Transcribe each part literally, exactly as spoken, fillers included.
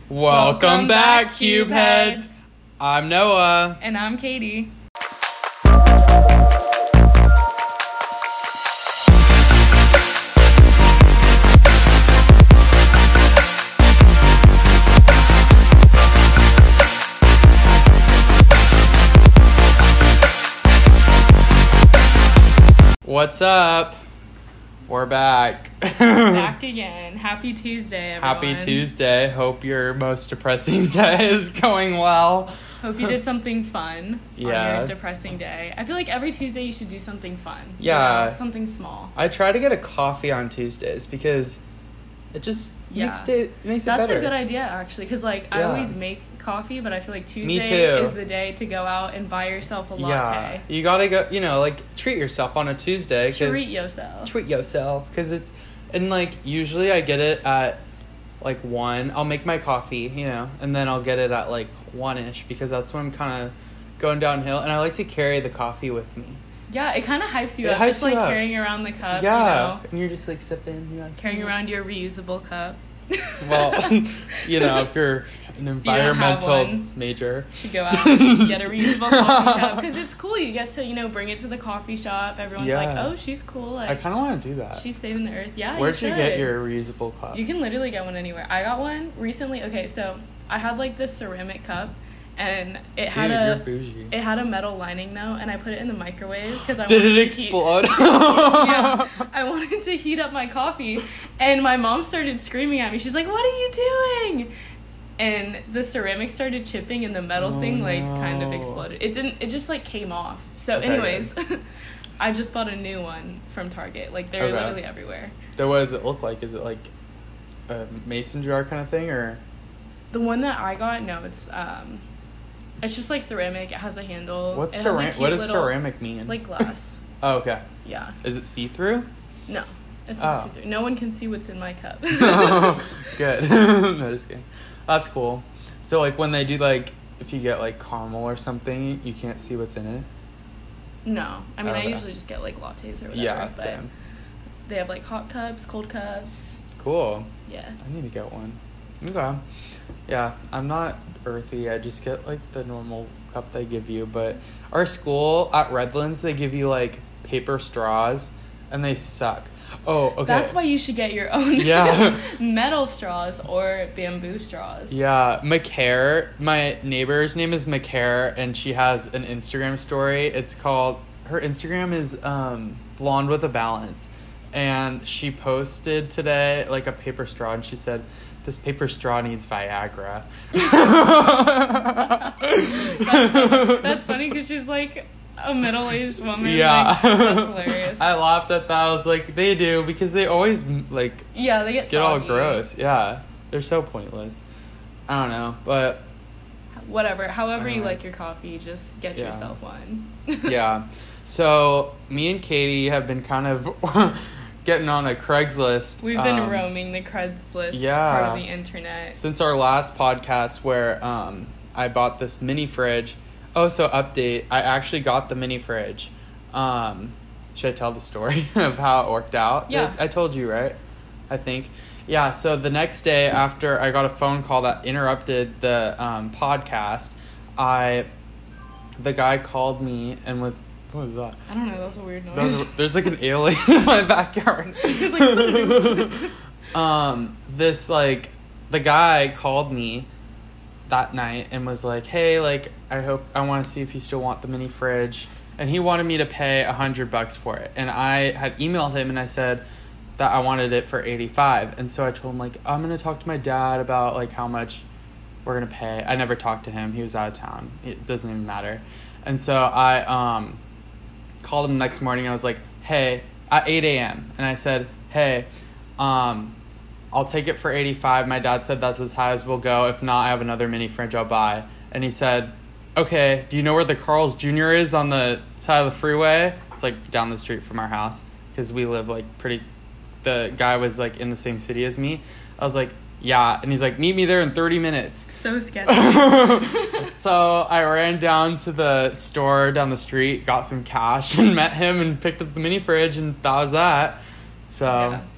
Welcome, Welcome back, back Cube Heads. Heads. I'm Noah. And I'm Katie. What's up? We're back. Back again. Happy Tuesday, everyone. Happy Tuesday. Hope your most depressing day is going well. Hope you did something fun yeah. on your depressing day. I feel like every Tuesday you should do something fun. Yeah. You know, something small. I try to get a coffee on Tuesdays because it just yeah. makes it, makes That's it better. That's a good idea, actually. Because, like, yeah. I always make coffee, but I feel like Tuesday Me too. is the day to go out and buy yourself a latte. Yeah. You gotta go, you know, like, treat yourself on a Tuesday. Treat yourself. Treat yourself. Because it's, and, like, usually I get it at, like, one. I'll make my coffee, you know, and then I'll get it at, like, one-ish because that's when I'm kind of going downhill. And I like to carry the coffee with me. Yeah, it kind of hypes you it up. Hypes just, like, up. carrying around the cup, yeah. you know. And you're just, like, sipping. You're like, carrying around your reusable cup. Well, you know, if you're an environmental major, you should go out and get a reusable coffee cup because it's cool. You get to, you know, bring it to the coffee shop. Everyone's yeah. like, "Oh, she's cool." Like, I kind of want to do that. She's saving the earth. Yeah. Where'd you, you get your reusable cup? You can literally get one anywhere. I got one recently. Okay, so I had like this ceramic cup. And it Dude, had a you're bougie. It had a metal lining though, and I put it in the microwave because I did wanted it to explode? Heat, yeah, I wanted to heat up my coffee, and my mom started screaming at me. She's like, "What are you doing?" And the ceramic started chipping, and the metal oh, thing like no. kind of exploded. It didn't. It just like came off. So, okay, anyways, I just bought a new one from Target. Like they're okay. literally everywhere. So what does it look like? Is it like a mason jar kind of thing, or? The one that I got, no, it's um. It's just like ceramic. It has a handle. What's ceramic? Like what does little, ceramic mean? Like glass. Oh, okay. Yeah. Is it see-through? No, it's not oh. see-through. No one can see what's in my cup. Good. No, just kidding. That's cool. So, like, when they do, like, if you get, like, caramel or something, you can't see what's in it? No. I mean, okay. I usually just get, like, lattes or whatever. Yeah, but same. They have, like, hot cups, cold cups. Cool. Yeah. I need to get one. Okay. Yeah, I'm not earthy. I just get, like, the normal cup they give you. But our school at Redlands, they give you, like, paper straws, and they suck. Oh, okay. That's why you should get your own yeah. metal straws or bamboo straws. Yeah. McCare, my neighbor's name is McCare, and she has an Instagram story. It's called, her Instagram is um, Blonde with a Balance. And she posted today, like, a paper straw, and she said, "This paper straw needs Viagra." that's, so, that's funny because she's like a middle-aged woman. Yeah. Like, that's hilarious. I laughed at that. I was like, they do because they always like yeah they get get all soggy. gross. Yeah, they're so pointless. I don't know, but whatever. However anyways. You like your coffee, just get yeah. yourself one. Yeah. So me and Katie have been kind of getting on a Craigslist. We've been um, roaming the Craigslist yeah, part of the internet since our last podcast where um, I bought this mini fridge. Oh, so update. I actually got the mini fridge. Um, should I tell the story of how it worked out? Yeah. I, I told you, right? I think. Yeah, so the next day after I got a phone call that interrupted the um, podcast, I, the guy called me and was, what was that? I don't know, that was a weird noise. Was, there's like an alien in my backyard. like, um, this, like, the guy called me that night and was like, "Hey, like, I hope, I want to see if you still want the mini fridge." And he wanted me to pay a hundred bucks for it. And I had emailed him and I said that I wanted it for eighty-five. And so I told him, like, I'm going to talk to my dad about, like, how much we're going to pay. I never talked to him. He was out of town. It doesn't even matter. And so I um, called him the next morning. I was like, "Hey," at eight a.m. And I said, "Hey, um, I'll take it for eighty-five. My dad said that's as high as we'll go. If not, I have another mini fridge I'll buy." And he said, "Okay, do you know where the Carl's Junior is on the side of the freeway?" It's like down the street from our house because we live like pretty, the guy was like in the same city as me. I was like, "Yeah." And he's like, "Meet me there in thirty minutes. So sketchy. So I ran down to the store down the street, got some cash and met him and picked up the mini fridge, and that was that. So Yeah.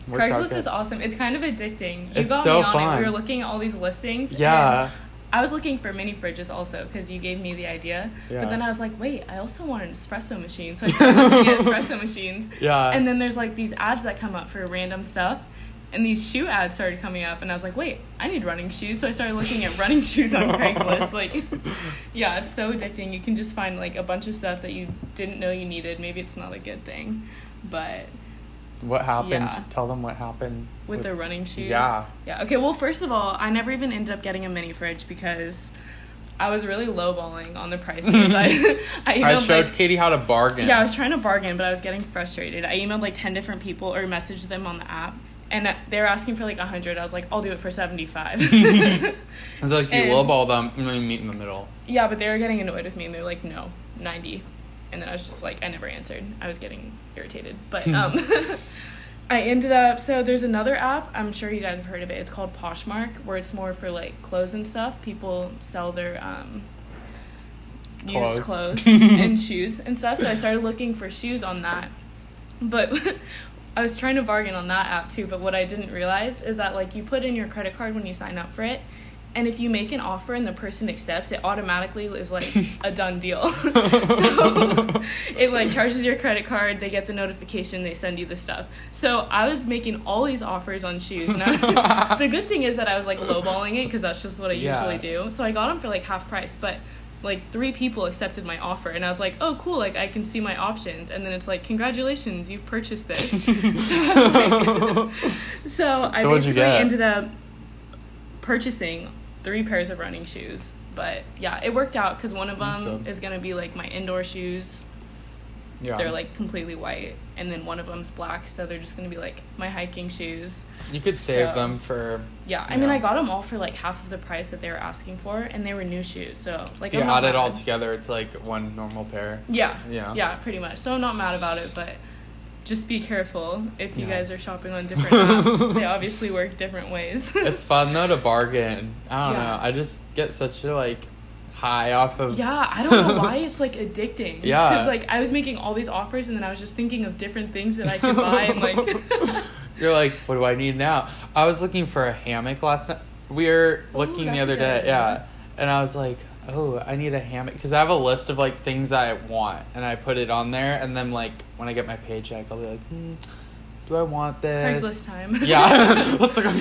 Worked out Craigslist good. is awesome. It's kind of addicting. You It's got so me on fun. it. We were looking at all these listings. Yeah. And I was looking for mini fridges also because you gave me the idea. Yeah. But then I was like, wait, I also want an espresso machine. So I started looking at espresso machines. Yeah. And then there's like these ads that come up for random stuff. And these shoe ads started coming up. And I was like, wait, I need running shoes. So I started looking at running shoes on Craigslist. Like, yeah, it's so addicting. You can just find like a bunch of stuff that you didn't know you needed. Maybe it's not a good thing. But What happened? Yeah. Tell them what happened. with the running shoes. Yeah. Yeah. Okay, well, first of all, I never even ended up getting a mini fridge because I was really lowballing on the prices. I, I, emailed, I showed like, Katie how to bargain. yeah, I was trying to bargain, but I was getting frustrated. I emailed like ten different people or messaged them on the app, and they were asking for like one hundred. I was like, I'll do it for seventy-five. It's like you And- lowball them and then you meet in the middle. Yeah, but they were getting annoyed with me, and they're like, no, ninety. And then I was just like, I never answered. I was getting irritated. But um, I ended up, so there's another app, I'm sure you guys have heard of it. It's called Poshmark, where it's more for like clothes and stuff. People sell their um, used Clothes. clothes and shoes and stuff. So I started looking for shoes on that. But I was trying to bargain on that app too. But what I didn't realize is that like you put in your credit card when you sign up for it. And if you make an offer and the person accepts, it automatically is like a done deal. So it like charges your credit card, they get the notification, they send you the stuff. So I was making all these offers on shoes. And I, the good thing is that I was like lowballing it because that's just what I Yeah. usually do. So I got them for like half price, but like three people accepted my offer. And I was like, oh, cool, like I can see my options. And then it's like, congratulations, you've purchased this. so I, was like, so I So what'd you basically get? ended up purchasing three pairs of running shoes. But yeah, it worked out because one of them That's good. is going to be like my indoor shoes. Yeah. They're like completely white. And then one of them's black, so they're just going to be like my hiking shoes. You could save So- them for. Yeah, I mean, Yeah. I got them all for like half of the price that they were asking for, and they were new shoes. So like, If you I'm not add it all mad. together, it's like one normal pair. Yeah, Yeah. yeah, pretty much. So I'm not mad about it, but just be careful if you Yeah. guys are shopping on different apps. They obviously work different ways. It's fun though to bargain. I don't Yeah. know. I just get such a like high off of. Yeah, I don't know why it's like addicting. Yeah. Because like I was making all these offers, and then I was just thinking of different things that I could buy, and like. You're like, what do I need now? I was looking for a hammock last night. We were Oh, looking that's the a other good day, idea. yeah. And I was like, oh, I need a hammock because I have a list of like things I want, and I put it on there. And then like when I get my paycheck, I'll be like, hmm, do I want this? Craigslist time. Yeah, let's look on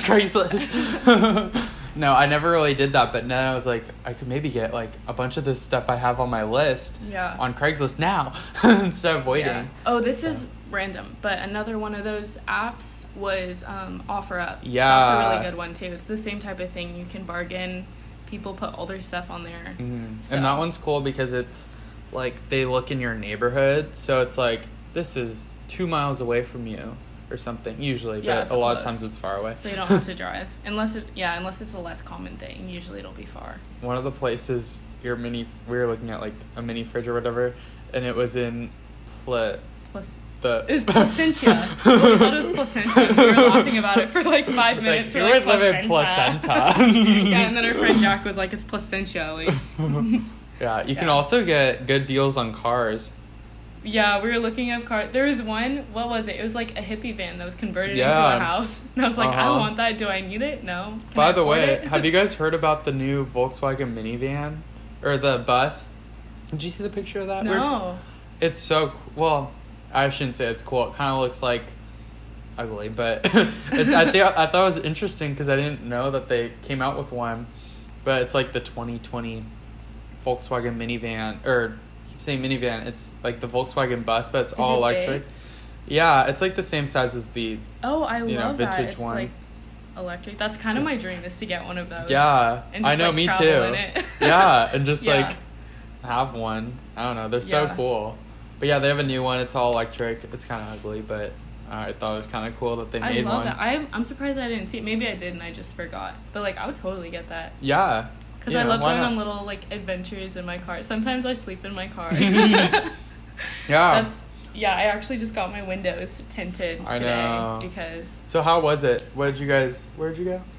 Craigslist. No, I never really did that, but then I was like, I could maybe get like a bunch of this stuff I have on my list Yeah. on Craigslist now instead of waiting. Yeah. Oh, this is random, but another one of those apps was um, OfferUp. Yeah. That's a really good one too. It's the same type of thing. You can bargain. People put all their stuff on there. Mhm. So- And that one's cool because it's like they look in your neighborhood, so it's like this is two miles away from you or something usually, Yeah, but it's a lot of close. times it's far away. So you don't have to drive. Unless it, yeah, unless it's a less common thing. Usually it'll be far. One of the places your mini we were looking at like a mini fridge or whatever, and it was in Pla- Plus, the it was Placentia. We thought it was Placenta. We were laughing about it for like five minutes. Like, We're you like, would live in placenta. placenta. Yeah, and then our friend Jack was like, it's Placentia. Like, Yeah, you can Yeah. also get good deals on cars. yeah, we were looking at car. There was one. What was it? It was like a hippie van that was converted into Yeah. a house. And I was like, I Uh-huh. don't want that. Do I need it? No. Can By I the afford way, it? have you guys heard about the new Volkswagen minivan or the bus? Did you see the picture of that? We're- No. It's so well. I shouldn't say it's cool. It kind of looks like ugly, but it's. I think I thought it was interesting because I didn't know that they came out with one. But it's like the twenty twenty Volkswagen minivan, or I keep saying minivan. It's like the Volkswagen bus, but it's Is all it electric. big? Yeah, it's like the same size as the. Oh, I You know, love that. vintage It's one. like electric. That's kind of my dream is to get one of those. Yeah, And I just, know, like, me travel too. in it. Yeah, and just Yeah. like have one. I don't know. They're so Yeah. cool. But yeah, they have a new one. It's all electric. It's kind of ugly, but uh, I thought it was kind of cool that they I made love one. that. I'm I'm surprised I didn't see it. Maybe I did and I just forgot. But like I would totally get that Yeah. because Yeah, I love why going not? on little like adventures in my car. Sometimes I sleep in my car. Yeah. That's yeah. I actually just got my windows tinted I today know. because So how was it? What did you guys? Where did you go?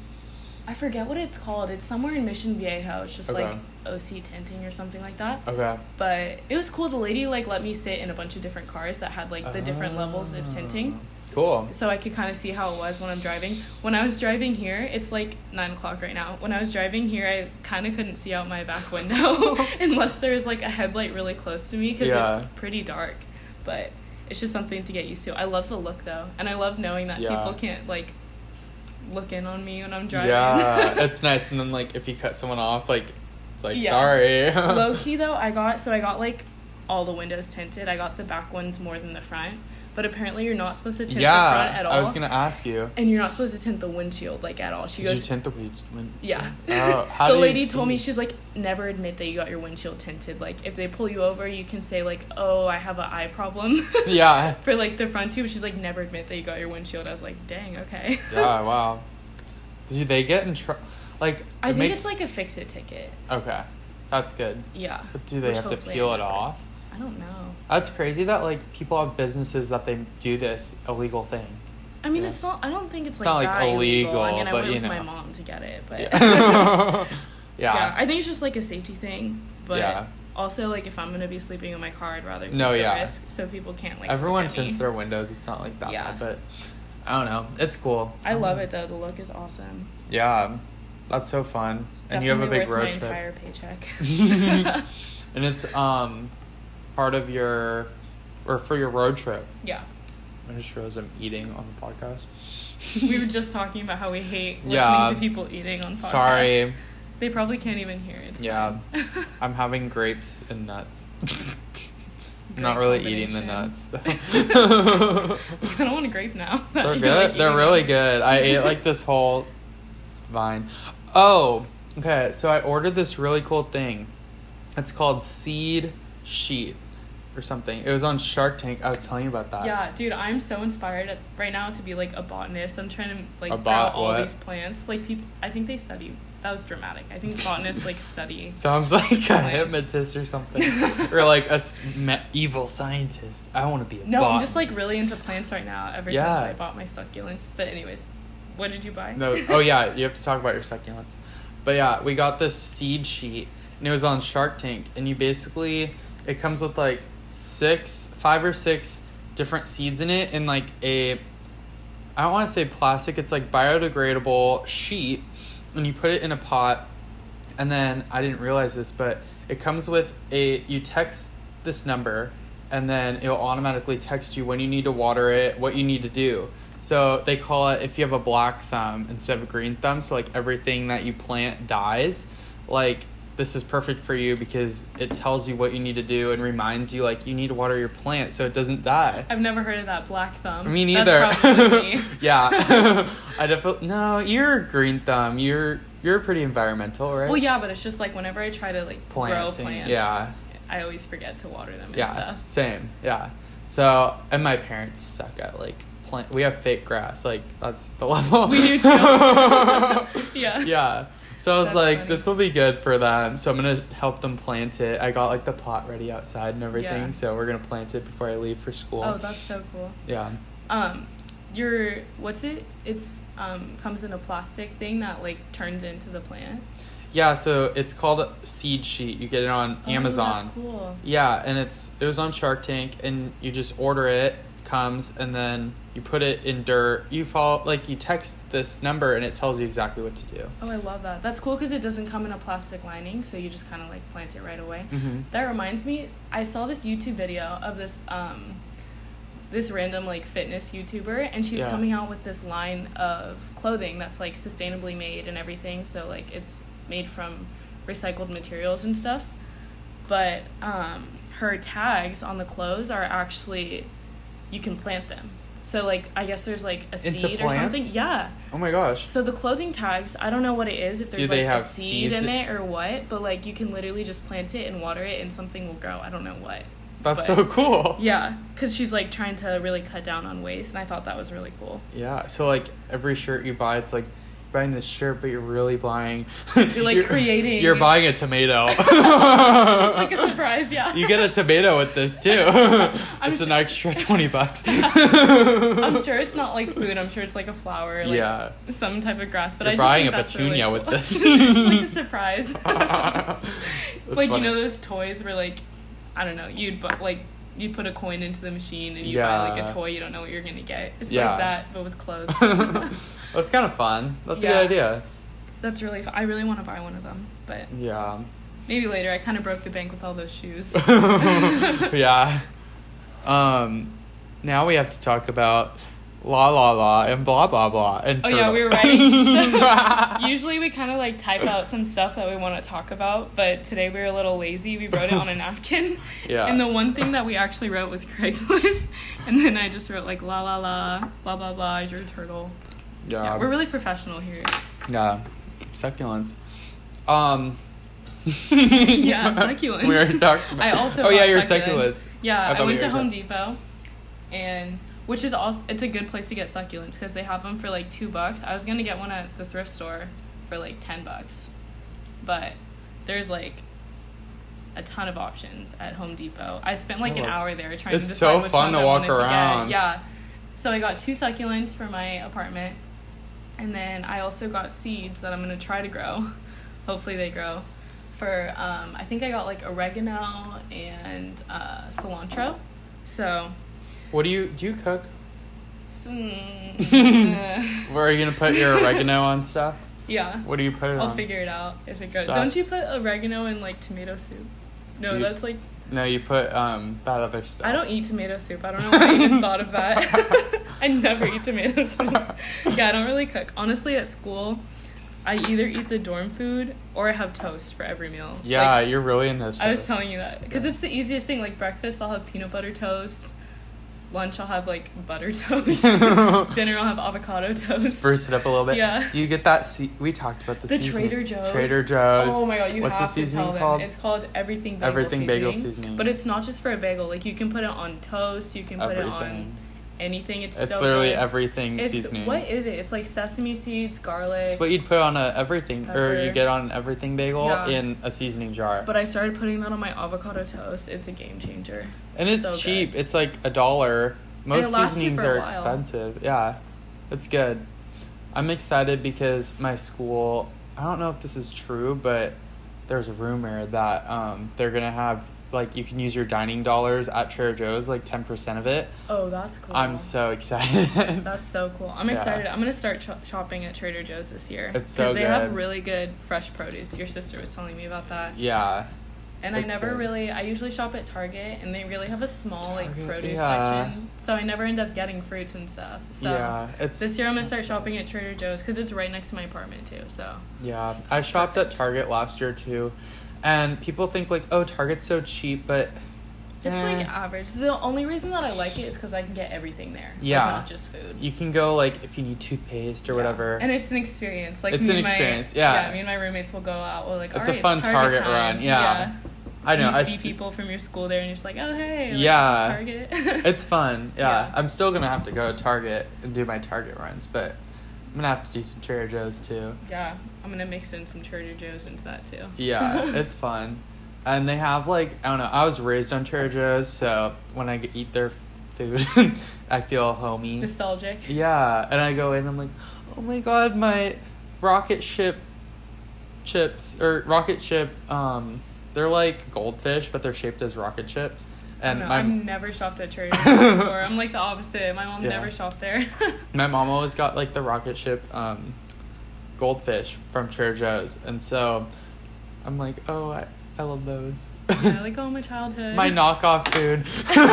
I forget what it's called. It's somewhere in Mission Viejo. It's just Okay. like O C tinting or something like that. Okay. But it was cool. The lady like let me sit in a bunch of different cars that had like the different levels of tinting. Cool. So I could kind of see how it was when I'm driving. When I was driving here, it's like nine o'clock right now. When I was driving here, I kind of couldn't see out my back window unless there's like a headlight really close to me because Yeah. it's pretty dark. But it's just something to get used to. I love the look though, and I love knowing that Yeah. people can't like look in on me when I'm driving. Yeah, it's nice. And then like if you cut someone off, like it's like Yeah. sorry. Low key though, I got so I got like all the windows tinted. I got the back ones more than the front. But apparently you're not supposed to tint yeah, the front at all. I was gonna ask you. And you're not supposed to tint the windshield like at all. She Did goes you tint the weed? When, Yeah. Oh, how the do you lady see? told me, she's like, never admit that you got your windshield tinted. Like, if they pull you over, you can say, like, oh, I have an eye problem. Yeah. For, like, the front tube. She's like, never admit that you got your windshield. I was like, dang, okay. Yeah. Wow. Do they get in trouble? Like, I it think makes... it's like a fix-it ticket. Okay, that's good. Yeah. But do they Which have to hopefully peel I it never- off? I don't know. That's crazy that like people have businesses that they do this illegal thing. I mean, Yeah. it's not, I don't think it's, It's like, not, like, that illegal. I illegal, mean, I but, went you with know. my mom to get it, but... Yeah. yeah. yeah. I think it's just, like, a safety thing. But Yeah. also, like, if I'm going to be sleeping in my car, I'd rather take No, the yeah. risk so people can't, like, Everyone look at me. tints their windows. It's not like that Yeah. bad, but I don't know. It's cool. I love it, though. The look is awesome. Yeah, that's so fun. And you have a Definitely big worth road my trip. entire paycheck. And it's um part of your or for your road trip. Yeah. I just realized I'm eating on the podcast. We were just talking about how we hate listening Yeah. to people eating on podcasts. Sorry. They probably can't even hear it. It's Yeah. fine. I'm having grapes and nuts. I'm Great not really eating the combination. nuts though. I don't want a grape now. that They're you're, good. like, They're eating really them. good. I ate like this whole vine. Oh, okay. So I ordered this really cool thing. It's called Seed Sheet or something. It was on Shark Tank. I was telling you about that. Yeah, dude, I'm so inspired at, right now to be like a botanist. I'm trying to like A grow bot all what? these plants. Like people, I think they study. That was dramatic. I think botanists like study. Sounds like a Plants. hypnotist or something, or like a s- me- evil scientist. I want to be a No, I'm just like botanist. really into plants right now. Ever Yeah. since I bought my succulents. But anyways, what did you buy? No, oh yeah, you have to talk about your succulents. But yeah, we got this seed sheet, and it was on Shark Tank, and you basically, it comes with like six, five or six different seeds in it, in like a, I don't want to say plastic, it's like biodegradable sheet, and you put it in a pot, and then, I didn't realize this, but it comes with a, you text this number, and then it'll automatically text you when you need to water it, what you need to do. So they call it, if you have a black thumb instead of a green thumb, so like everything that you plant dies, like this is perfect for you because it tells you what you need to do and reminds you like you need to water your plant so it doesn't die. I've never heard of that black thumb. Me neither. That's probably me. Yeah. I definitely, no, you're a green thumb. You're, you're pretty environmental, right? Well, yeah, but it's just like whenever I try to like grow Planting, plants, yeah. I always forget to water them and Yeah, stuff. same. Yeah. So, and my parents suck at like plant. We have fake grass. Like that's the level. We do too. Yeah. Yeah. So I was That's like, funny. this will be good for them. So I'm gonna help them plant it. I got like the pot ready outside and everything. Yeah. So we're gonna plant it before I leave for school. Oh, that's so cool. Yeah. Um, your what's it? It's um comes in a plastic thing that like turns into the plant. Yeah. So it's called a seed sheet. You get it on Oh, Amazon. that's cool. Yeah, and it's it was on Shark Tank, and you just order it, comes, and then you put it in dirt. You follow like you text this number, and it tells you exactly what to do. Oh, I love that. That's cool because it doesn't come in a plastic lining, so you just kind of like plant it right away. Mm-hmm. That reminds me, I saw this YouTube video of this um this random like fitness YouTuber, and she's Yeah. coming out with this line of clothing that's like sustainably made and everything. So like it's made from recycled materials and stuff. But um her tags on the clothes are actually, you can plant them. So like I guess there's like a Into seed or something. plants? Yeah. Oh my gosh. So the clothing tags, I don't know what it is, if Do there's they like have a seed seeds in in- it or what, but like you can literally just plant it and water it and something will grow. I don't know what. That's but- so cool. Yeah, because she's like trying to really cut down on waste, and I thought that was really cool. Yeah. So like every shirt you buy, it's like buying this shirt, but you're really buying. You're like creating. You're buying a tomato. It's like a surprise, yeah. You get a tomato with this too. It's su- an extra twenty bucks. I'm sure it's not like food. I'm sure it's like a flower, like Yeah. some type of grass. But You're I just buying think a that's petunia really with cool. this. It's like a surprise. That's Like funny. you know those toys where like, I don't know, you'd but like you put a coin into the machine and you Yeah. buy like a toy, you don't know what you're gonna get. It's Yeah. like that, but with clothes. That's kind of fun. That's Yeah. a good idea. That's really fun. I really want to buy one of them, but Yeah. maybe later. I kind of broke the bank with all those shoes. Yeah. Um, now we have to talk about la la la and blah blah blah and Oh turtle. yeah, we were writing. So, usually we kind of like type out some stuff that we want to talk about, but today we were a little lazy. We wrote it on a napkin. Yeah. And the one thing that we actually wrote was Craigslist, and then I just wrote like la la la, blah blah blah, you're a turtle. Yeah. Yeah, we're really professional here. Yeah. Succulents. Um. Yeah, succulents. We already talked about. I also Oh yeah, bought your succulents. succulents. Yeah, I I, thought went we to were Home talking- Depot, and which is also it's a good place to get succulents because they have them for like two bucks. I was gonna get one at the thrift store for like ten bucks, but there's like a ton of options at Home Depot. I spent like Oh, an it's- hour there trying to it's decide so which fun ones to I walk wanted to around. get. Yeah, so I got two succulents for my apartment, and then I also got seeds that I'm gonna try to grow. Hopefully they grow. For um, I think I got like oregano and uh, cilantro. So, What do you do? You cook? some, Where are you gonna put your oregano on stuff? yeah, What do you put it I'll on? figure it out if it goes. Stuff. Don't you put oregano in like tomato soup? No, Do you- that's like No, you put um that other stuff. I don't eat tomato soup. I don't know why I even thought of that. I never eat tomato soup. Yeah, I don't really cook. Honestly, at school, I either eat the dorm food or I have toast for every meal. Yeah, Like, you're really into this. I was telling you that because it's the easiest thing. Like breakfast, I'll have peanut butter toast. Lunch, I'll have like butter toast. Dinner, I'll have avocado toast. Spruce it up a little bit. Yeah. Do you get that? Se- we talked about the, The seasoning. Trader Joe's. Trader Joe's. Oh my god, you What's have the seasoning to tell called? them. It's called everything bagel Everything seasoning. bagel seasoning. But it's not just for a bagel. Like you can put it on toast. You can put it on Everything. anything. It's, It's so literally good. everything It's seasoning. what is it? It's like sesame seeds, garlic. It's what you'd put on a everything, or you Pepper. get on an everything bagel Yeah. in a seasoning jar. But I started putting that on my avocado toast. It's a game changer. and it's so cheap. good. It's like a dollar. Most it lasts you seasonings for a are while. expensive. Yeah, it's good. I'm excited because my school. I don't know if this is true, but there's a rumor that um, they're gonna have like you can use your dining dollars at Trader Joe's, like ten percent of it. Oh, that's cool. I'm so excited. That's so cool. I'm Yeah. excited. I'm gonna start ch- shopping at Trader Joe's this year. It's so they have good. really good fresh produce. Your sister was telling me about that. Yeah. And I It's never good. really. I usually shop at Target, and they really have a small like Target, produce yeah. section. So I never end up getting fruits and stuff. So yeah. It's this year I'm gonna start shopping at Trader Joe's because it's right next to my apartment too. So Yeah, I shopped at Target last year too, and people think like, oh, Target's so cheap, but it's eh, like average. The only reason that I like it is because I can get everything there. like, Yeah. not just food. you can go like if you need toothpaste or Yeah. whatever. And it's an experience. Like It's me an and my- experience, yeah. Yeah, me and my roommates will go out. We're like, It's all a right, fun it's Target time. run, yeah. I know. And you I see st- people from your school there, and you're just like, oh hey, like, Yeah. Target. It's fun. Yeah. Yeah. I'm still gonna have to go to Target and do my Target runs, but I'm gonna have to do some Trader Joe's too. Yeah, I'm gonna mix in some Trader Joe's into that too. Yeah, it's fun. And they have like I don't know. I was raised on Trader Joe's, so when I get- eat their food, I feel homey. nostalgic. Yeah, and I go in, I'm like, oh my god, my rocket ship chips or rocket ship. Um, they're like goldfish, but they're shaped as rocket chips. And no, my I've never shopped at Trader Joe's before. I'm like the opposite. My mom Yeah. never shopped there. my mom always got like the rocket ship um, goldfish from Trader Joe's, and so I'm like, oh, I I love those. Yeah, like oh my childhood. My knockoff food.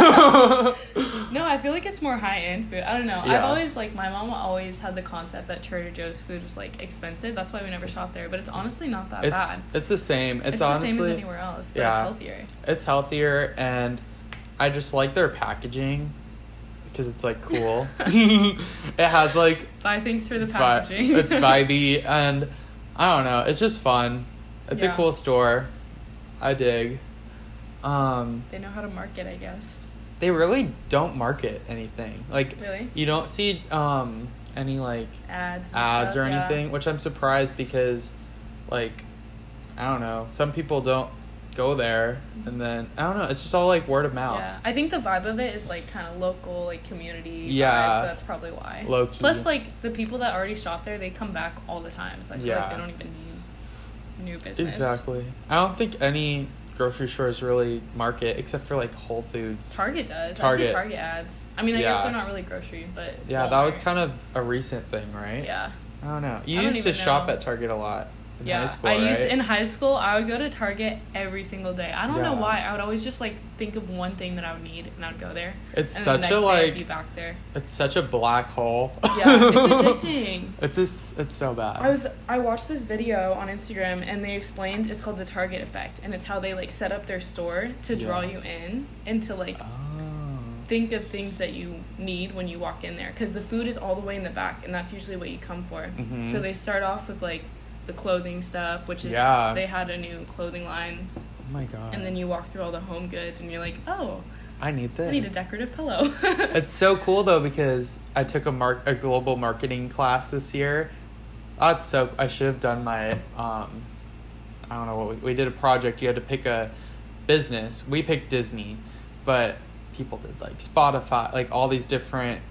No, I feel like it's more high end food. I don't know. I've Yeah. always like my mom always had the concept that Trader Joe's food was like expensive. That's why we never shopped there. But it's honestly not that It's bad. it's the same. It's, It's, honestly the same as anywhere else, but yeah. it's healthier. it's healthier, and I just like their packaging because it's like cool. It has like Buy things for the vi- packaging. it's vibey, and I don't know. It's just fun. It's a Yeah. cool store. I dig. Um, They know how to market, I guess. they really don't market anything. Like Really? you don't see um any like Ads. And ads stuff, or yeah. anything, which I'm surprised because like I don't know, some people don't go there, and then I don't know, it's just all like word of mouth. Yeah, I think the vibe of it is like kind of local, like community. Yeah. Vibes, so that's probably why. Low key. Plus, like the people that already shop there, they come back all the time. So I feel like Yeah. they don't even need new business. Exactly. I don't think any grocery stores really market, except for like Whole Foods. Target does. Target. I see Target ads. I mean, I Yeah. guess they're not really grocery, but Yeah, that was kind of a recent thing, right? Yeah. I don't know. You I don't used to even shop know. at Target a lot in Yeah, high school, I right? used in high school. I would go to Target every single day. I don't know Yeah. why. I would always just like think of one thing that I would need, and I would go there. It's and such the a next day I'd like be back there. it's such a black hole. Yeah, it's addicting. It's just, it's so bad. I was I watched this video on Instagram, and they explained it's called the Target effect, and it's how they like set up their store to draw Yeah. you in and to like Oh. think of things that you need when you walk in there, because the food is all the way in the back, and that's usually what you come for. Mhm. So they start off with like the clothing stuff, which is Yeah. they had a new clothing line, Oh my god. and then you walk through all the home goods, and you're like, oh, I need this. I need a decorative pillow. It's so cool though, because I took a mark a global marketing class this year. That's so I should have done my um I don't know what we, we did a project. You had to pick a business. We picked Disney, but people did like Spotify, like all these different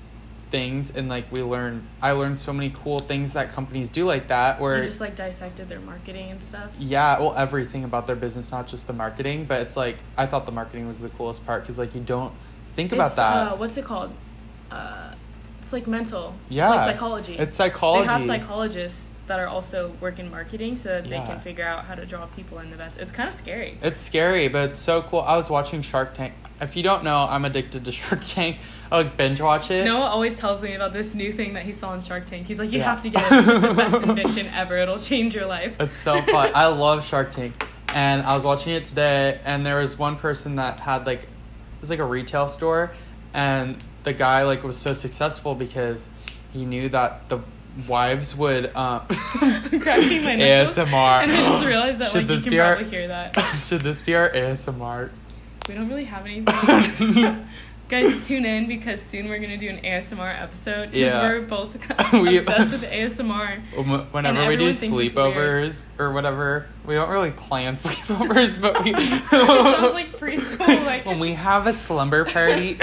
things, and like we learned I learned so many cool things that companies do like that, where You just like dissected their marketing and stuff. yeah, well, everything about their business, not just the marketing, but it's like I thought the marketing was the coolest part, because like you don't think about It's, that. Uh, what's it called? Uh, it's like mental. Yeah. It's like psychology. It's psychology. They have psychologists that are also work in marketing, so that Yeah. they can figure out how to draw people in the best. It's kind of scary. It's scary, but it's so cool. I was watching Shark Tank. If you don't know, I'm addicted to Shark Tank. I like binge watch it. Noah always tells me about this new thing that he saw on Shark Tank. He's like, you Yeah. have to get it. This is the best invention ever. It'll change your life. It's so fun. I love Shark Tank. And I was watching it today, and there was one person that had like, it was like a retail store, and the guy like was so successful because he knew that the wives would um Cracking my A knuckles. S M R. And I just realized that Should like you this can be our- probably hear that. Should this be our A S M R? We don't really have anything. Guys, tune in, because soon we're gonna do an A S M R episode, because Yeah. we're both We- obsessed with A S M R. Whenever And we do everyone thinks it's sleepovers or whatever, we don't really plan sleepovers, but we It sounds like preschool. Like when we have a slumber party.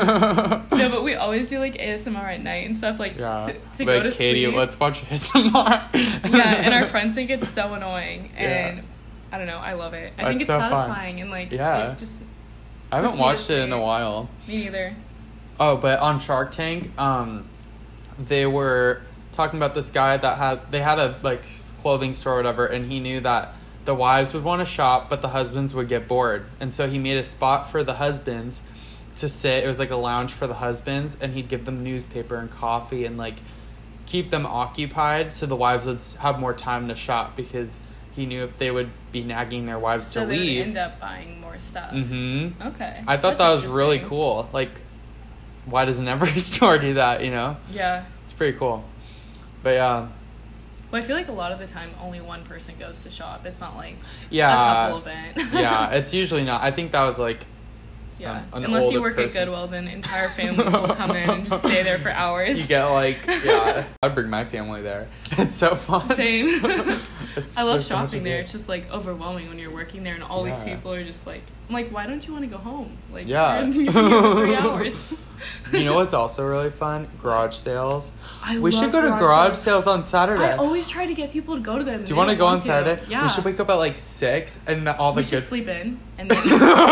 no, but we always do like A S M R at night and stuff, like Yeah, to, to like go to Katie, sleep. let's watch A S M R. Yeah, and our friends think it's so annoying, and Yeah. I don't know, I love it. I That's think it's so fun. satisfying, and like Yeah. it just I haven't puts me to watched it in a sleep. while. Me neither. Oh, but on Shark Tank, um, they were talking about this guy that had they had a like clothing store or whatever, and he knew that the wives would want to shop, but the husbands would get bored, and so he made a spot for the husbands to sit. It was like a lounge for the husbands, and he'd give them newspaper and coffee and like keep them occupied, so the wives would s- have more time to shop, because he knew if they would be nagging their wives So to they leave. would end up buying more stuff. Mm-hmm. Okay. I thought That's that was really interesting. cool. Like, why doesn't every store do that, you know? Yeah. It's pretty cool. But yeah. Well, I feel like a lot of the time only one person goes to shop. It's not like Yeah. a couple event. Yeah, it's usually not. I think that was like some, Yeah. an Unless you older work person. at Goodwill, then entire families will come in and just stay there for hours. You get like, yeah. I'd bring my family there. It's so fun. Same. It's, I love there's so much to shopping there. do. It's just like overwhelming when you're working there and all these Yeah. people are just like, I'm like, why don't you want to go home? Like, Yeah. you're in- you've been here for three hours. You know what's also really fun? Garage sales. I we love should go to garage garage sales. sales on Saturday. I always try to get people to go to them. Do you want to go on Saturday? Yeah. We should wake up at like six and the, all the We should good. sleep in and then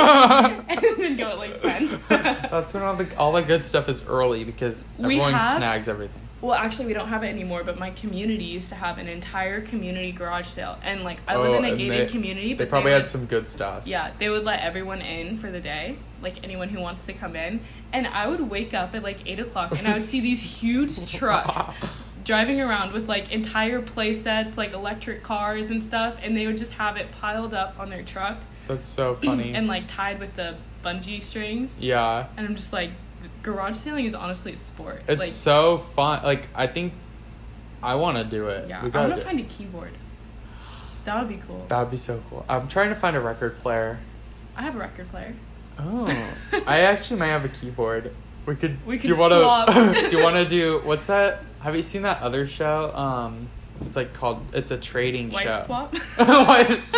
and then go at like ten. That's when all the all the good stuff is early, because We everyone have- snags everything. Well, actually, we don't have it anymore, but my community used to have an entire community garage sale. And, like, I Oh, live in a and gated they- community, They but probably would, had some good stuff. Yeah, they would let everyone in for the day, like, anyone who wants to come in. And I would wake up at, like, eight o'clock, and I would see these huge trucks driving around with, like, entire play sets, like, electric cars and stuff, and they would just have it piled up on their truck That's so funny. and, like, tied with the bungee strings. yeah. And I'm just like, garage sailing is honestly a sport. It's like, so fun. Like, I think I want to do it. yeah, We I gotta want do to it. find a keyboard. That would be cool. That would be so cool. I'm trying to find a record player. I have a record player. Oh. I actually might have a keyboard. We could. We do could you wanna, swap. Do you want to do what's that? Have you seen that other show? Um, it's like called. It's a trading Wife show. swap? Wife-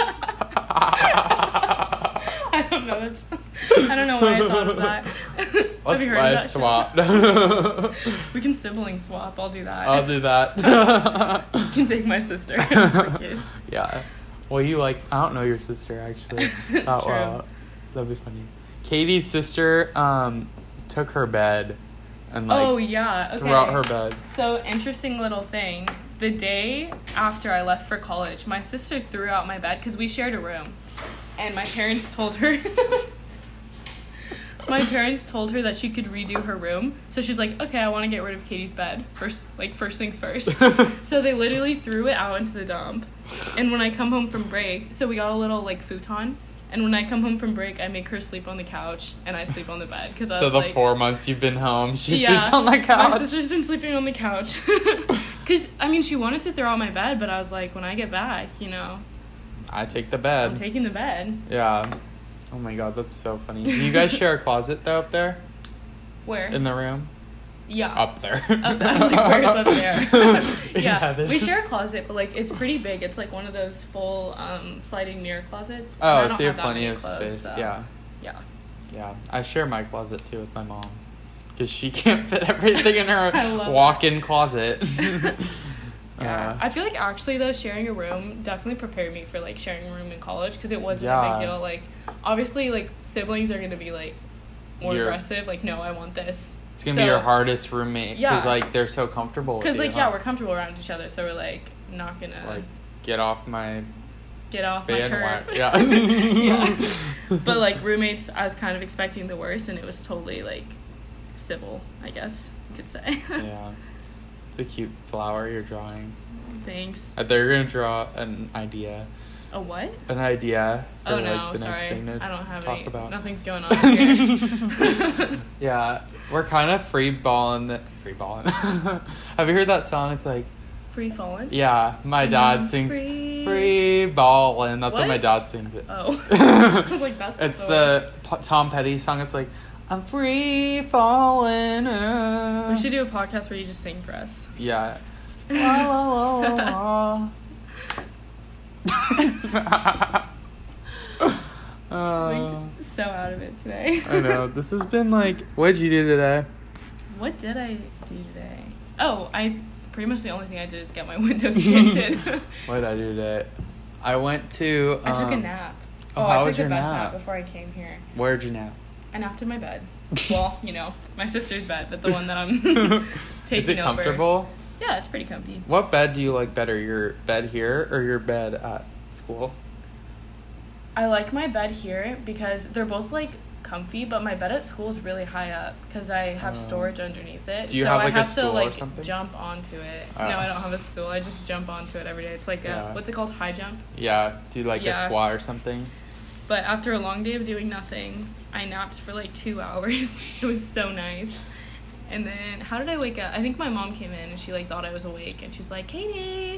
I don't know. That's, I don't know why I thought of that. Have Let's you heard wife of that swap. show? We can sibling swap. I'll do that. I'll do that. You can take my sister. Just in case. Yeah. Well, you like, I don't know your sister actually that True. well. That'd be funny. Katie's sister um, took her bed and like Oh, yeah. Okay. threw out her bed. So, interesting little thing. The day after I left for college, my sister threw out my bed because we shared a room. And my parents told her... my parents told her that she could redo her room. So she's like, okay, I want to get rid of Katie's bed. First, like, first things first. So they literally threw it out into the dump. And when I come home from break... So we got a little, like, futon. And when I come home from break, I make her sleep on the couch. And I sleep on the bed. Cause I So was the like, four months you've been home, she yeah, sleeps on the couch. My sister's been sleeping on the couch. Because, I mean, she wanted to throw out my bed. But I was like, when I get back, you know... I take the bed. I'm taking the bed. Yeah. Oh my god, that's so funny. Do you guys share a closet though up there? Where? In the room? Yeah. Up there. Up there. I was like, where's up there? yeah. yeah We share a closet, but like it's pretty big. It's like one of those full um, sliding mirror closets. Oh, and I so you don't have that plenty many of clothes, space. so, Yeah. Yeah. Yeah. I share my closet too with my mom. Because she can't fit everything in her I love walk-in closet. Yeah. Uh, I feel like actually though sharing a room definitely prepared me for like sharing a room in college because it wasn't a Yeah. big deal. Like obviously like siblings are gonna be like more You're- aggressive. Like no, I want this. it's going to So- be your hardest roommate. Because Yeah. like they're so comfortable with Because you, like yeah, huh? we're comfortable around each other, so we're like not gonna Like, get off my get off my turf. bandwagon. Yeah. Yeah. But like roommates, I was kind of expecting the worst, and it was totally like civil, I guess you could say. Yeah. It's a cute flower you're drawing. Thanks. I thought you were going to draw an idea. A what? An idea for Oh like no, the next sorry. thing to I don't have talk any. about. Nothing's going on here. Yeah, we're kind of free balling. The, free balling. Have you heard that song? It's like, Free falling? yeah, my dad I'm sings free. free ballin'. That's what? What? my dad sings it. Oh. I was like, that's It's so the P- Tom Petty song. It's like, I'm free falling. uh." We should do a podcast where you just sing for us. Yeah. La, la, la, la, la. Uh, Like, so out of it today. I know. This has been like, what did you do today? What did I do today? Oh, I pretty much the only thing I did is get my windows tinted. What did I do today? I went to. Um, I took a nap. Oh, Oh, how I was took your the best nap? nap before I came here. Where'd you nap? I napped in my bed. Well, you know, my sister's bed, but the one that I'm taking Is it over. comfortable? Yeah, it's pretty comfy. What bed do you like better? Your bed here or your bed at school? I like my bed here because they're both like comfy, but my bed at school is really high up because I have Oh. storage underneath it. Do you so have, I like, a have stool to or like something? jump onto it. Oh. No, I don't have a stool. I just jump onto it every day. It's like Yeah. a what's it called? High jump. Yeah, do like a Yeah. squat or something. But after a long day of doing nothing, I napped for like two hours. It was so nice. And then how did I wake up? I think my mom came in and she like thought I was awake and she's like, Katie.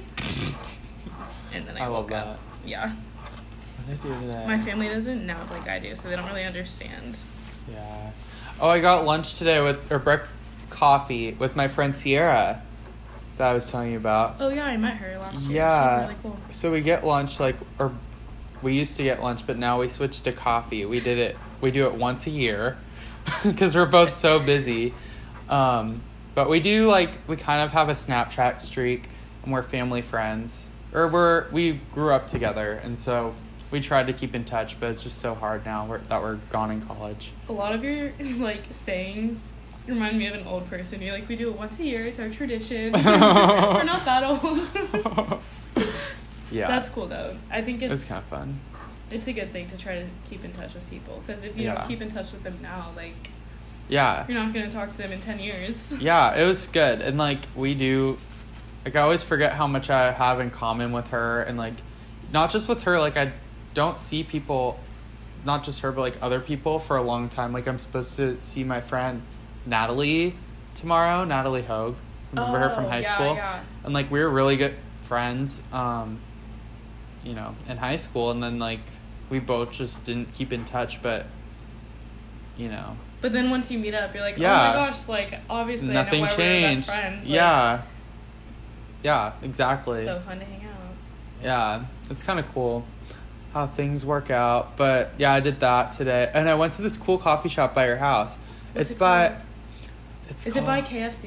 And then I, I love woke up. that. Yeah. What did I do today? My family doesn't nap like I do, so they don't really understand. Yeah. Oh, I got lunch today with or breakfast coffee with my friend Sierra that I was telling you about. Oh yeah, I met her last year. Yeah. She's really cool. So we get lunch like or we used to get lunch, but now we switched to coffee. We did it. We do it once a year because we're both so busy. Um, but we do like we kind of have a Snapchat streak, and we're family friends, or we're we grew up together, and so we tried to keep in touch. But it's just so hard now we're, that we're gone in college. A lot of your like sayings remind me of an old person. You're like, we do it once a year. It's our tradition. We're not that old. Yeah, That's cool though. I think it was it's kind of fun. it's a good thing to try to keep in touch with people because if you Yeah. don't keep in touch with them now, like Yeah. you're not gonna talk to them in ten years. Yeah, it was good. And like we do like I always forget how much I have in common with her, and like not just with her, like I don't see people, not just her but like other people for a long time. Like I'm supposed to see my friend Natalie tomorrow, Natalie Hogue. Remember her from Oh, high yeah, school? yeah. And like we were really good friends um you know, in high school, and then like we both just didn't keep in touch, but you know, But then once you meet up, you're like, Yeah. oh my gosh, like obviously nothing I know why we're changed. best friends. Like, Yeah. Yeah, exactly. So fun to hang out. Yeah, it's kind of cool how things work out. But yeah, I did that today, and I went to this cool coffee shop by your house. What's it's it by. called? It's Is called, it by K F C?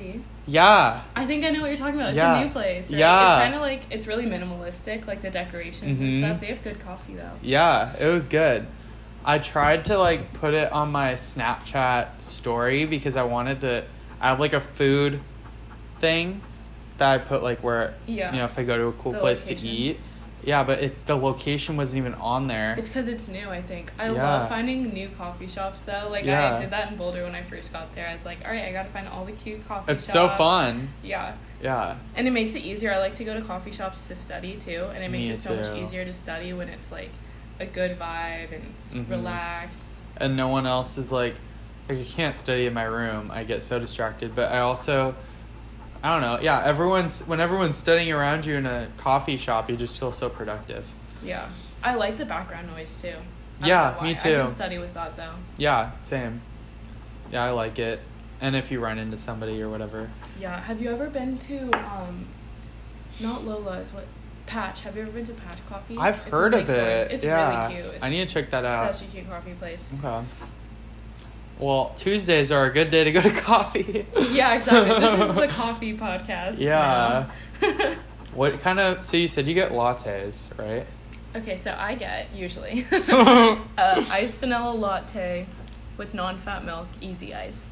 Yeah. I think I know what you're talking about. It's Yeah. a new place. Right? Yeah. It's kind of like, it's really minimalistic, like the decorations Mhm. and stuff. They have good coffee, though. Yeah, it was good. I tried to like put it on my Snapchat story because I wanted to. I have like a food thing that I put like where Yeah. you know if I go to a cool The place location. to eat. Yeah, but it the location wasn't even on there. It's because it's new, I think. I Yeah. love finding new coffee shops, though. Like, Yeah. I did that in Boulder when I first got there. I was like, all right, I got to find all the cute coffee It's shops. so fun. Yeah. Yeah. And it makes it easier. I like to go to coffee shops to study, too. And it makes Me it so much too. easier to study when it's, like, a good vibe and it's Mhm. relaxed. And no one else is like, like I can't study in my room. I get so distracted. But I also, I don't know. Yeah, everyone's when everyone's studying around you in a coffee shop, you just feel so productive. Yeah. I like the background noise, too. I Yeah, don't know why. me I too. can study with that, though. Yeah, same. Yeah, I like it. And if you run into somebody or whatever. Yeah. Have you ever been to, um, not Lola's, what, Patch? Have you ever been to Patch Coffee? I've It's in heard Lake of Forest. it. It's yeah. really cute. It's I need to check that out. such a cute coffee place. Okay. Well, Tuesdays are a good day to go to coffee. Yeah, exactly. This is the coffee podcast. Yeah. now. What kind of, so you said you get lattes, right? Okay, so I get, usually, uh, iced vanilla latte with non-fat milk, easy ice.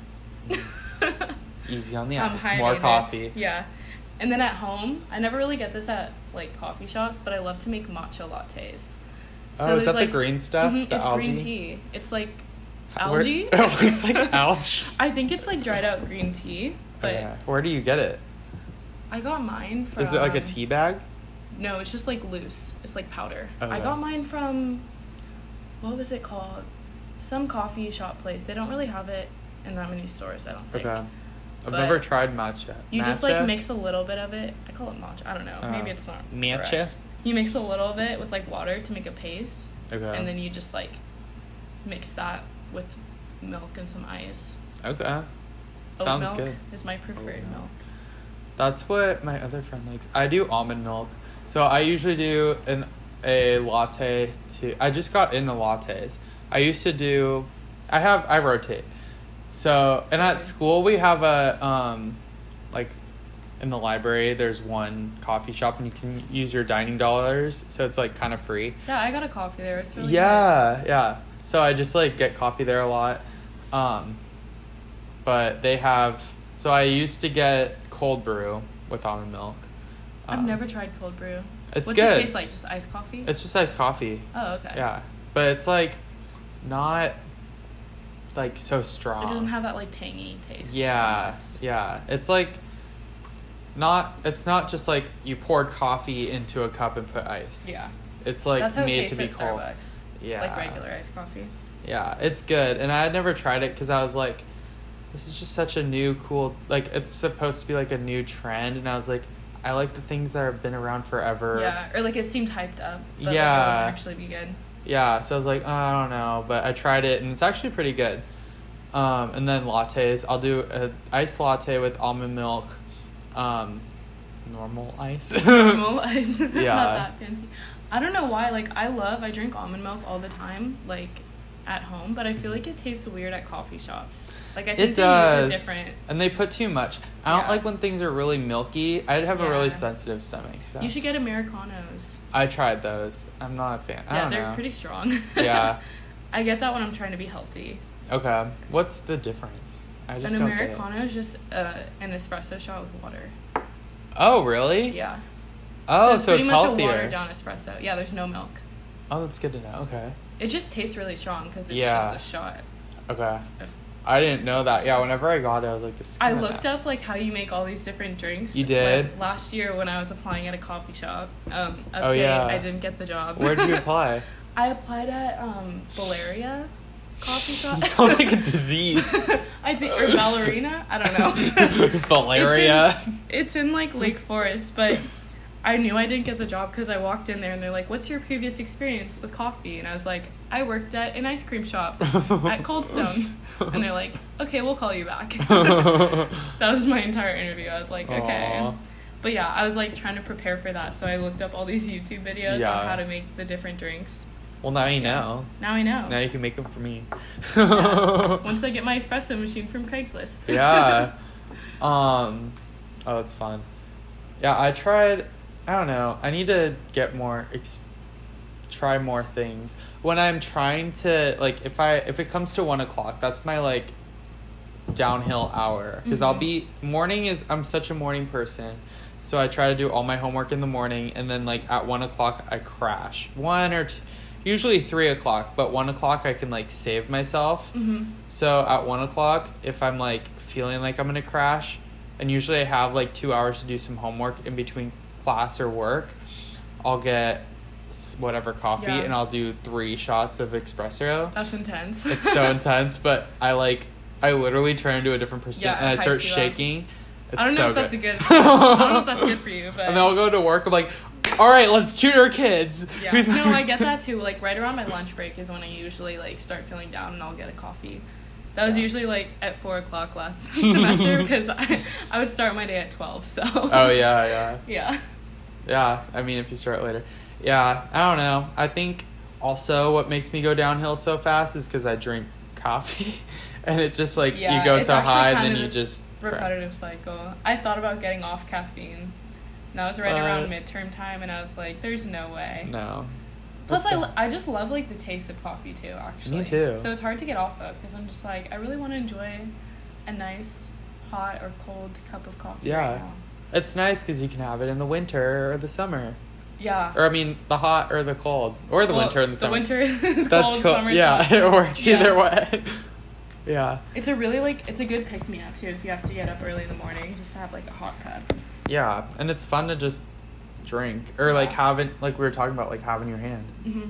Easy on the Um, ice. high More maintenance. coffee. Yeah. And then at home, I never really get this at, like, coffee shops, but I love to make matcha lattes. Oh, is there's, that like- the green stuff? Mhm, the it's algae? green tea. It's like Where- algae. it looks like algae. I think it's like dried out green tea, but Yeah. Where do you get it? I got mine from. Is it like a tea bag? No, it's just like loose. It's like powder. I Okay. got mine from, what was it called? Some coffee shop place. They don't really have it in that many stores, I don't think. Okay. I've But never tried matcha. You just Matcha? like mix a little bit of it. I call it matcha. I don't know. Oh. Maybe it's not. Matcha? correct. You mix a little of it with like water to make a paste, Okay. and then you just like mix that with milk and some ice. Okay. Oat Sounds milk good. is my preferred Oat milk. milk. That's what my other friend likes. I do almond milk. So I usually do an a latte to I just got into lattes. I used to do I have I rotate. So and at Same. school we have a um like in the library there's one coffee shop and you can use your dining dollars, so it's like kind of free. Yeah, I got a coffee there. It's really Yeah, yeah. So I just like get coffee there a lot. Um but they have so I used to get cold brew with almond milk. good. I've Um, never tried cold brew. It's What's good. it taste like? Just iced coffee? It's just iced coffee. Oh, okay. Yeah. But it's like not like so strong. It doesn't have that like tangy taste. Yeah. almost. Yeah. It's like not it's not just like you poured coffee into a cup and put ice. Yeah. It's like That's how it made tastes to be at cold. Starbucks. Yeah. Like regular iced coffee. Yeah, it's good. And I had never tried it cuz I was like this is just such a new cool like it's supposed to be like a new trend and I was like I like the things that have been around forever. Yeah, or like it seemed hyped up. But like, it Yeah. wouldn't actually be good. Yeah, so I was like, oh, I don't know, but I tried it and it's actually pretty good. Um, and then lattes, I'll do a iced latte with almond milk, um, normal ice. Normal ice. Not Yeah. that fancy. I don't know why. Like I love. I drink almond milk all the time. Like at home, but I feel like it tastes weird at coffee shops. Like I think It they does. use a different. And they put too much. I don't Yeah. like when things are really milky. I'd have a really Yeah. sensitive stomach. So. You should get Americanos. I tried those. I'm not a fan. I Yeah, don't they're know. pretty strong. Yeah. I get that when I'm trying to be healthy. Okay. What's the difference? I just An don't get it. Americano is just uh, an espresso shot with water. Oh, really? Yeah. Oh, it's so it's, pretty much healthier. a watered down espresso. Yeah, there's no milk. Oh, that's good to know. Okay. It just tastes really strong because it's Yeah. just a shot. Okay. If- I didn't know that. Yeah, whenever I got it, I was like, this is I kinda looked up like how you make all these different drinks. You did? Like, last year when I was applying at a coffee shop. Um, update, Oh, yeah. I didn't get the job. Where'd you apply? I applied at um, Valeria coffee shop. It sounds like a disease. I think or ballerina. I don't know. Valeria. It's in, it's in like Lake Forest, but I knew I didn't get the job because I walked in there and they're like, "What's your previous experience with coffee?" And I was like, "I worked at an ice cream shop at Cold Stone." And they're like, "Okay, we'll call you back." That was my entire interview. I was like, "Okay." Aw. But yeah, I was like trying to prepare for that, so I looked up all these YouTube videos Yeah. on how to make the different drinks. Well, now you know. Now I know. Now you can make them for me. Yeah. Once I get my espresso machine from Craigslist. Yeah. Um, Oh, that's fun. Yeah, I tried. I don't know. I need to get more. Ex- try more things when I'm trying to like. If I if it comes to one o'clock, that's my like downhill hour because mm-hmm. I'll be morning is I'm such a morning person, so I try to do all my homework in the morning and then like at one o'clock I crash one or two. Usually three o'clock, but one o'clock I can like save myself. Mm-hmm. So at one o'clock, if I'm like feeling like I'm gonna crash, and usually I have like two hours to do some homework in between class or work, I'll get whatever coffee yeah. and I'll do three shots of espresso. That's intense. It's so intense, but I like I literally turn into a different person yeah, and I start shaking. Up. It's I don't know so if that's good. a good. I don't know if that's good for you, but and then I'll go to work. I'm like, all right, let's tutor kids. Yeah, Who's no, I get that too. Like right around my lunch break is when I usually like start feeling down, and I'll get a coffee. That was yeah. usually like at four o'clock last semester because I I would start my day at twelve. So. Oh yeah, yeah. Yeah. Yeah, I mean if you start later, yeah. I don't know. I think also what makes me go downhill so fast is because I drink coffee, and it just like yeah, you go so high and then you a just repetitive cycle. I thought about getting off caffeine. And that was right uh, around midterm time, and I was like, "There's no way." No. Plus, I, lo- I just love like the taste of coffee too. Actually, me too. So it's hard to get off of because I'm just like I really want to enjoy a nice, hot or cold cup of coffee. Yeah, right now. It's nice because you can have it in the winter or the summer. Yeah. Or I mean, the hot or the cold, or the well, winter and the, the summer. The winter is That's cold. cool. Summer's Yeah, hot. it works yeah. either way. Yeah. It's a really like it's a good pick me up too if you have to get up early in the morning just to have like a hot cup. Yeah, and it's fun to just drink or like have it like we were talking about like have in your hand. Mhm.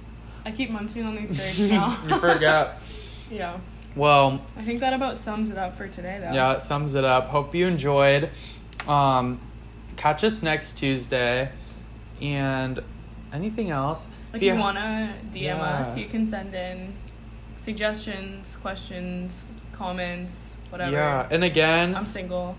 I keep munching on these grapes now. You forget. Yeah. Well, I think that about sums it up for today though. Yeah, it sums it up. Hope you enjoyed. Um, catch us next Tuesday, and anything else. If you, you wanna D M yeah. us, you can send in suggestions, questions, comments, whatever. Yeah, and again, I'm single.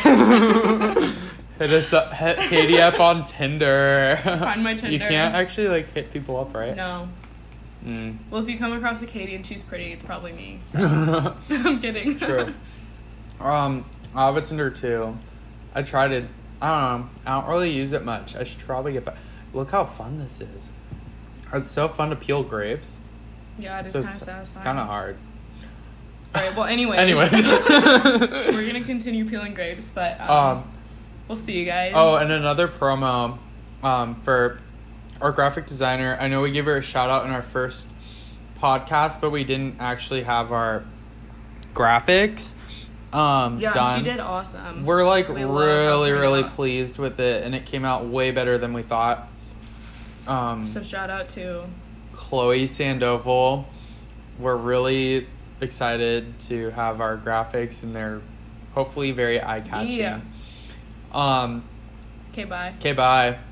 Hit us up, hit Katie up on Tinder. Find my Tinder. You can't actually like hit people up, right? No. Mm. Well, if you come across a Katie and she's pretty, it's probably me. So. I'm kidding. True. Um, I have a Tinder too. I tried it. I don't know. I don't really use it much. I should probably get back. Look how fun this is. It's so fun to peel grapes. Yeah, it is so kind of satisfying. It's kind of hard. All right. Well, anyways. anyways. We're gonna continue peeling grapes, but um, um, we'll see you guys. Oh, and another promo, um, for our graphic designer. I know we gave her a shout out in our first podcast, but we didn't actually have our graphics um yeah, done. She did awesome. We're like we really, really pleased with it, and it came out way better than we thought. Um, so shout out to Chloe Sandoval. We're really excited to have our graphics, and they're hopefully very eye catching. Yeah. Um. Okay. Bye. Okay. Bye.